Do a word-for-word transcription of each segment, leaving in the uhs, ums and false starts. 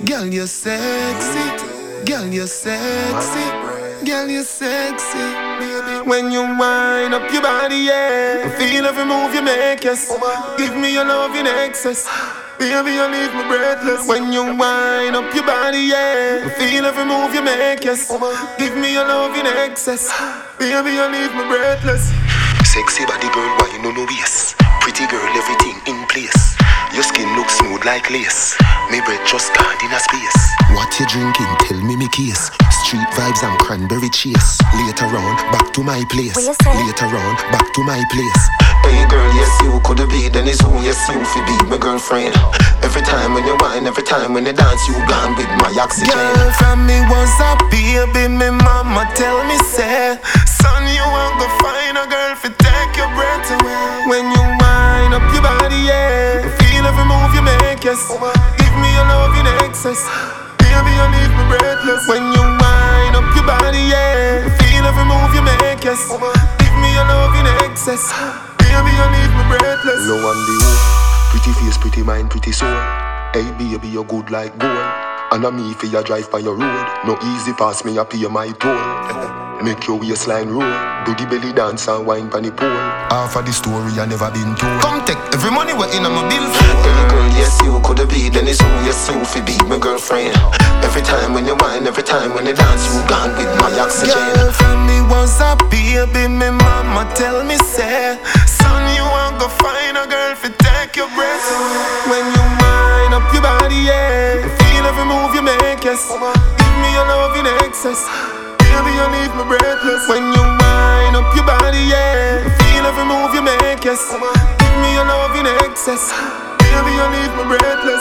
Girl, you're sexy. Girl, you're sexy. Girl, you're sexy. When you wind up your body, yeah, feel every move you make, yes. Give me your love in excess. Baby, you leave me breathless. When you wind up your body, yeah, feel every move you make, yes. Give me your love in excess. Baby, you leave me breathless. Sexy body girl, why you know no waist? Pretty girl, everything in place. Your skin looks smooth like lace. Me breath just gone in a space. What you drinking? Tell me me case. Street vibes and cranberry chase. Later on, back to my place. Later on, back to my place. Hey girl, yes you could be, then it's who, yes you fi be my girlfriend. Every time when you whine, every time when you dance, you gone with my oxygen. Girl, from me was a baby, me mama tell me say, son, you won't go find a girl fi take your breath away. When you wind up your body, yeah, feel every move you make, yes. Give me your love in excess. Baby, you leave me breathless. When you wind up your body, yeah, feel every move you make, yes. Give me your love in excess. Baby, you leave me breathless. Low on the whole, pretty face, pretty mind, pretty soul. Hey baby, you good like gold. And I'm me for your drive by your road. No easy pass me, I pay my toll. Make your waistline roll. Do the belly dance and wine pan the pole. Half of the story I never been told. Come take every money we're in on my bill. Hey girl, yes you could be, then it's who, yes you fi be my girlfriend. Every time when you whine, every time when you dance, you gone with my oxygen. Girl, from me was a baby, me mama tell me say, son, you won't go find a girl fi take your breath away. When you wind up your body, yeah, feel every move you make, yes. Give me your love in excess. Baby, you leave me breathless. When you wind up your body, yeah, feel every move you make, yes. Give me your love in excess. Baby, you leave me breathless.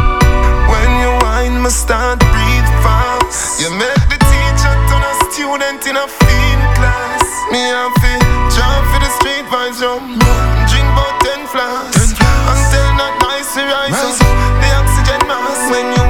When you whine, me start to breathe fast. You make the teacher turn a student in a field class. Me have to jump for the street vibes, jump. Drink about ten flasks until that nice rise up the oxygen mask. When you